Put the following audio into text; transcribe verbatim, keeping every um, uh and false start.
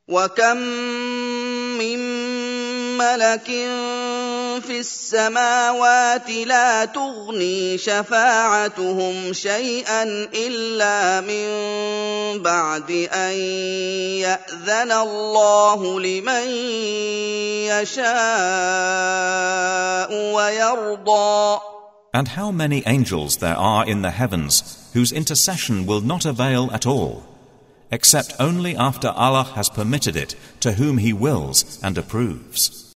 وكم من ملك في السماوات لا تغني شفاعتهم شيئا إلا من بعد أن يأذن الله لمن يشاء ويرضى. And how many angels there are in the heavens whose intercession will not avail at all, except only after Allah has permitted it to whom He wills and approves.